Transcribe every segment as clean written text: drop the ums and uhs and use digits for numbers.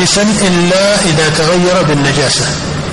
نجسا إلا إذا تغير بالنجاسة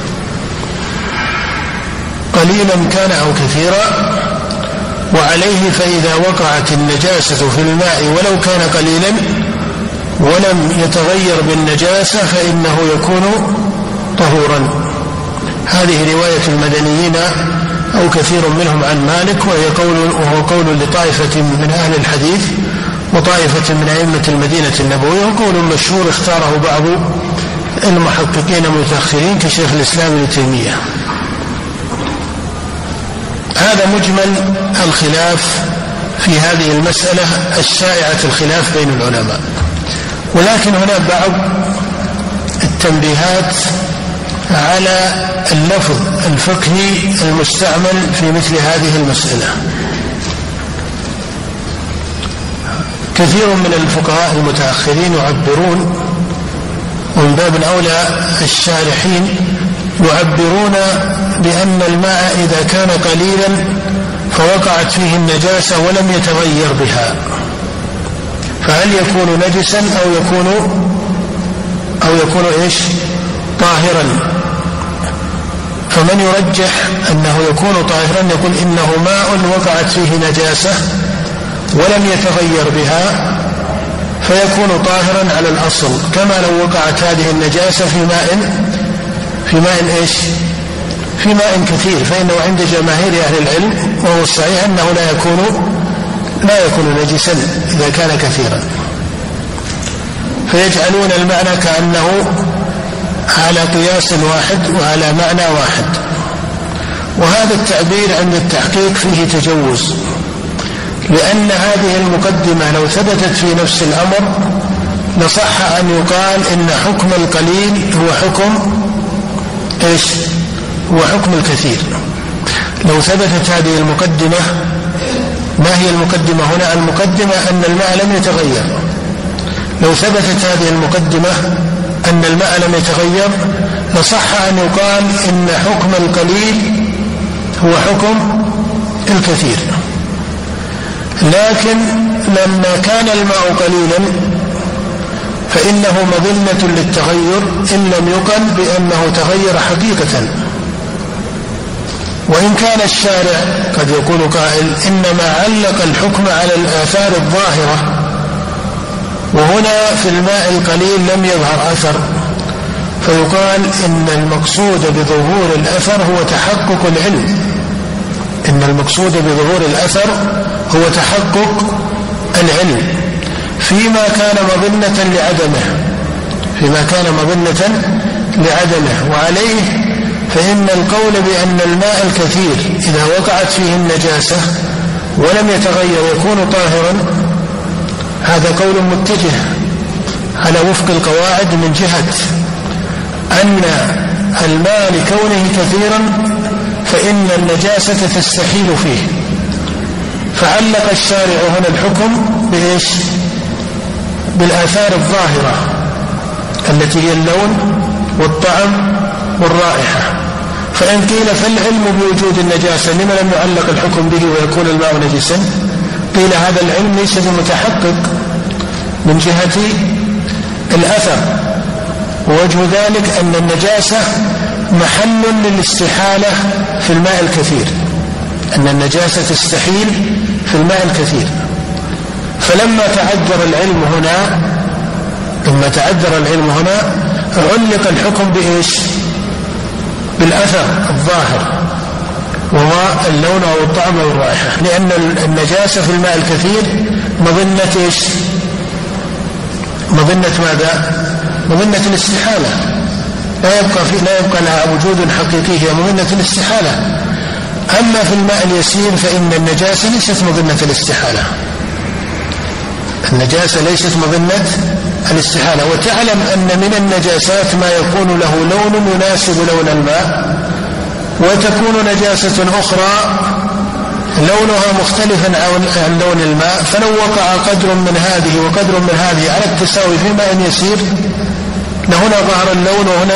قليلا كان أو كثيرا. وعليه فإذا وقعت النجاسة في الماء ولو كان قليلا ولم يتغير بالنجاسة فإنه يكون طهورا. هذه رواية المدنيين أو كثير منهم عن مالك، وهو قول لطائفة من أهل الحديث وطائفة من أئمة المدينة النبوية، وقول مشهور اختاره بعض المحققين المتأخرين كشيخ الإسلام ابن تيمية. هذا مجمل الخلاف في هذه المسألة الشائعة الخلاف بين العلماء. ولكن هنا بعض التنبيهات على اللفظ الفقهي المستعمل في مثل هذه المسألة. كثير من الفقهاء المتأخرين يعبرون، ومن باب أولى الشارحين يعبرون بأن الماء إذا كان قليلا فوقعت فيه النجاسة ولم يتغير بها فهل يكون نجسا أو يكون طاهرا؟ فمن يرجح أنه يكون طاهرا يقول إنه ماء وقعت فيه نجاسة ولم يتغير بها فيكون طاهرا على الأصل، كما لو وقعت هذه النجاسة في ماء كثير، فإنه عند جماهير أهل العلم وهو الصحيح أنه لا يكون نجسا إذا كان كثيرا. فيجعلون المعنى كأنه على قياس واحد وعلى معنى واحد. وهذا التعبير عند التحقيق فيه تجوز، لأن هذه المقدمة لو ثبتت في نفس الأمر لصح أن يقال إن حكم القليل هو حكم الكثير. لو ثبتت هذه المقدمة، ما هي المقدمة هنا؟ المقدمة أن الماء لم يتغير. لو ثبتت هذه المقدمة أن الماء لم يتغير لصح أن يقال إن حكم القليل هو حكم الكثير. لكن لما كان الماء قليلا فإنه مظنة للتغير إن لم يقل بأنه تغير حقيقة. وإن كان الشارع قد يقول قائل إنما علق الحكم على الآثار الظاهرة، وهنا في الماء القليل لم يظهر أثر، فيقال إن المقصود بظهور الأثر هو تحقق العلم. إن المقصود بظهور الأثر هو تحقق العلم فيما كان مظنة لعدمه. وعليه فإن القول بأن الماء الكثير إذا وقعت فيه النجاسة ولم يتغير يكون طاهرا، هذا قول متجه على وفق القواعد من جهة أن الماء لكونه كثيرا فإن النجاسة تستحيل فيه. فعلق الشارع هنا الحكم بالآثار الظاهرة التي هي اللون والطعم والرائحة. فإن قيل فالعلم بوجود النجاسة لما لم يعلق الحكم به ويكون الماء نجسا؟ قيل هذا العلم ليس بمتحقق من جهة الأثر، ووجه ذلك أن النجاسة محل للاستحالة في الماء الكثير، أن النجاسة تستحيل في الماء الكثير. فلما تعذر العلم هنا علق الحكم بالأثر الظاهر وهو اللون أو الطعم أو الرائحة، لأن النجاسة في الماء الكثير مظنة ماذا؟ مظنة الاستحالة، لا يبقى لها وجود حقيقي، هي مظنة الاستحالة. أما في الماء اليسير فإن النجاسة ليست مظنة الاستحالة، النجاسة ليست مظنة الاستحالة. وتعلم أن من النجاسات ما يكون له لون يناسب لون الماء، وتكون نجاسة أخرى لونها مختلفا عن لون الماء، فلو وقع قدر من هذه وقدر من هذه على التساوي في ماء يسير لهنا ظهر اللون وهنا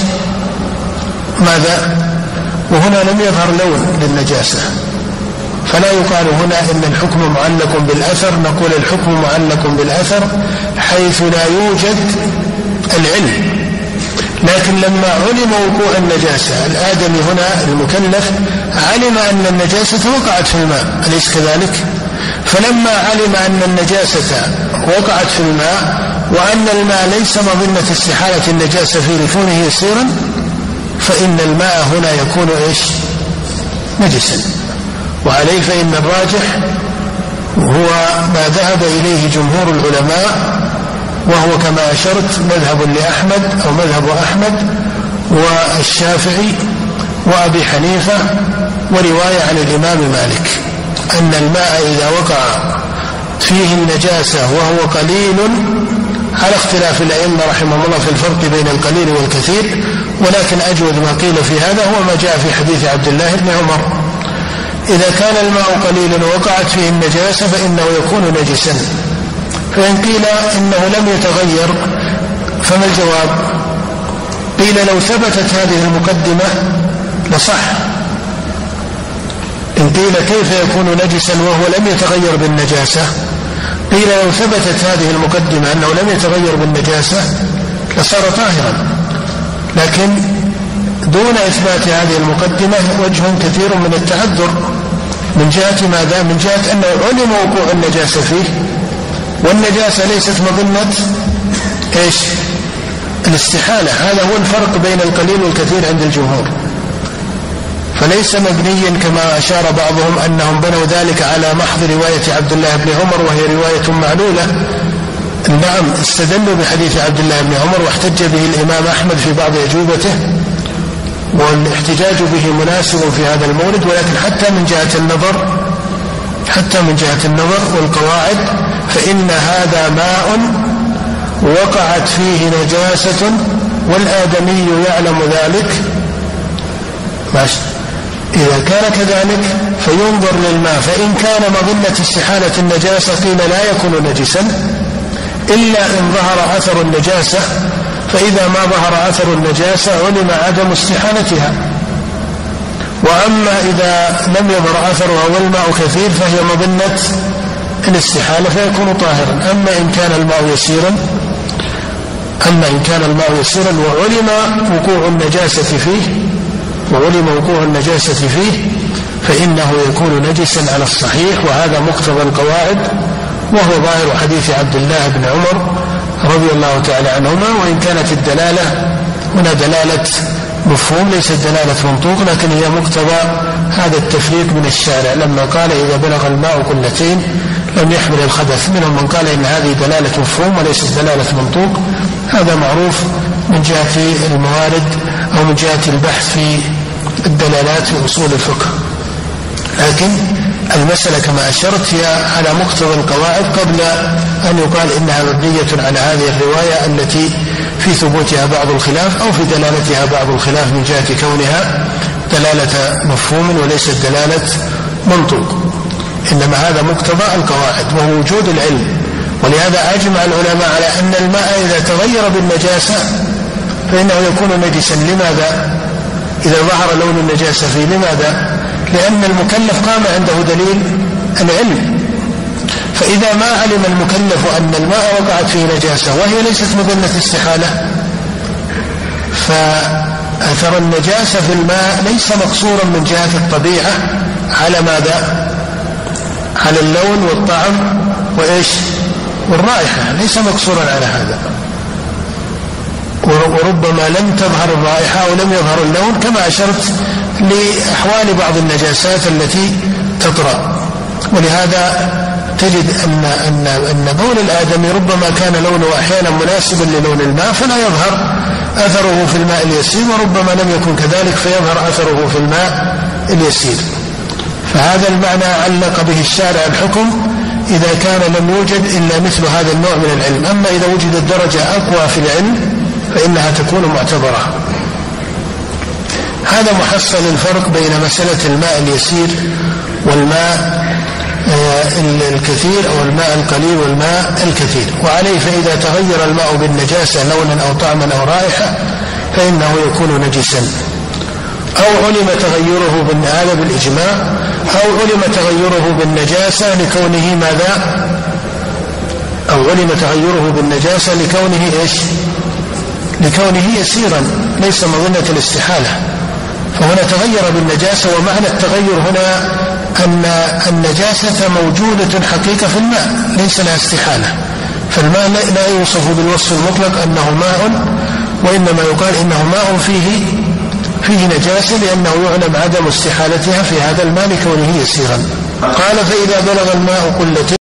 ماذا؟ وهنا لم يظهر لون للنجاسة. فلا يقال هنا إن الحكم معلق بالأثر، نقول الحكم معلق بالأثر حيث لا يوجد العلم. لكن لما علم وقوع النجاسة، الآدمي هنا المكلف علم أن النجاسة وقعت في الماء، أليس كذلك؟ فلما علم أن النجاسة وقعت في الماء وأن الماء ليس مظنة استحالة النجاسة فيه لكونه يسيرا، فإن الماء هنا يكون إيش؟ نجسا. وعليه فإن الراجح هو ما ذهب إليه جمهور العلماء، وهو كما أشرت مذهب لأحمد أو مذهب أحمد والشافعي وأبي حنيفة ورواية عن الإمام مالك، أن الماء إذا وقع فيه النجاسة وهو قليل، على اختلاف الأئمة رحمهم الله في الفرق بين القليل والكثير، ولكن أجود ما قيل في هذا هو ما جاء في حديث عبد الله بن عمر: إذا كان الماء قليلا ووقعت فيه النجاسة فإنه يكون نجسا. فإن قيل إنه لم يتغير فما الجواب؟ قيل لو ثبتت هذه المقدمة لصح. إن قيل كيف يكون نجسا وهو لم يتغير بالنجاسة؟ قيل لو ثبتت هذه المقدمة أنه لم يتغير بالنجاسة لصار طاهرا، لكن دون إثبات هذه المقدمة وجه كثير من التعذر. من جهة ماذا؟ من جهة أنه علم وقوع النجاسة فيه، والنجاسة ليست مظنة إيش؟ الاستحالة. هذا هو الفرق بين القليل والكثير عند الجمهور. فليس مبنيا كما أشار بعضهم أنهم بنوا ذلك على محض رواية عبد الله بن عمر، وهي رواية معلولة. نعم، استدلوا بحديث عبد الله بن عمر واحتج به الإمام أحمد في بعض أجوبته، والاحتجاج به مناسب في هذا المورد، ولكن حتى من جهة النظر والقواعد فإن هذا ماء وقعت فيه نجاسة والآدمي يعلم ذلك. ماشي. إذا كان كذلك فينظر للماء، فإن كان مظنة استحالة النجاسة قيل لا يكون نجسا إلا إن ظهر أثر النجاسة، فإذا ما ظهر أثر النجاسة علم عدم استحالتها. وأما إذا لم يظهر أثرها والماء كثير فهي مظنة الاستحالة فيكون طاهرا. أما إن كان الماء يسيرا وعلم وقوع النجاسة فيه فإنه يكون نجسا على الصحيح، وهذا مقتضى القواعد، وهو ظاهر حديث عبد الله بن عمر رضي الله تعالى عنهما. وإن كانت الدلالة هنا دلالة مفهوم ليست دلالة منطوق، لكن هي مقتضى هذا التفريق من الشارع لما قال إذا بلغ الماء قلتين لم يحمل الخبث. منهم من قال إن هذه دلالة مفهوم وليست دلالة منطوق. هذا معروف من جهة الموارد أو من جهة البحث في الدلالات في أصول الفقه، لكن المسألة كما أشرت هي على مقتضى القواعد قبل أن يقال إنها مبنية على هذه الرواية التي في ثبوتها بعض الخلاف أو في دلالتها بعض الخلاف من جهة كونها دلالة مفهوم وليست دلالة منطوق، إنما هذا مقتضى القواعد وهو وجود العلم. ولهذا أجمع العلماء على أن الماء إذا تغير بالنجاسة فإنه يكون نجسا. لماذا؟ إذا ظهر لون النجاسة فيه. لماذا؟ لأن المكلف قام عنده دليل العلم. فإذا ما علم المكلف أن الماء وقعت فيه نجاسة وهي ليست مظنة استحالة، فأثر النجاسة في الماء ليس مقصورا من جهة الطبيعة على ماذا؟ على اللون والطعم وإيش؟ والرائحة، ليس مقصورا على هذا. وربما لم تظهر الرائحة أو لم يظهر اللون كما أشرت لأحوال بعض النجاسات التي تطرأ. ولهذا تجد أن بول الآدمي ربما كان لونه أحيانا مناسبا للون الماء فلا يظهر أثره في الماء اليسير، وربما لم يكن كذلك فيظهر أثره في الماء اليسير. فهذا المعنى علق به الشارع الحكم إذا كان لم يوجد إلا مثل هذا النوع من العلم. أما إذا وجدت درجة أقوى في العلم فإنها تكون معتبرة. هذا محصل الفرق بين مسألة الماء اليسير والماء الكثير أو الماء القليل والماء الكثير. وعليه فإذا تغير الماء بالنجاسة لونا أو طعما أو رائحة فإنه يكون نجسا، أو علم تغيره هذا بالإجماع، أو علم تغيره بالنجاسة لكونه ماذا؟ أو علم تغيره بالنجاسة لكونه إيش؟ لكونه يسيرا ليس مظنة الاستحالة، فهنا تغير بالنجاسة. ومعنى التغير هنا أن النجاسة موجودة حقيقة في الماء ليس لها استحالة، فالماء لا يوصف بالوصف المطلق أنه ماء، وإنما يقال إنه ماء فيه نجاسة، لأنه يعلم عدم استحالتها في هذا الماء لكونه يسيرا. قال: فإذا بلغ الماء قلتين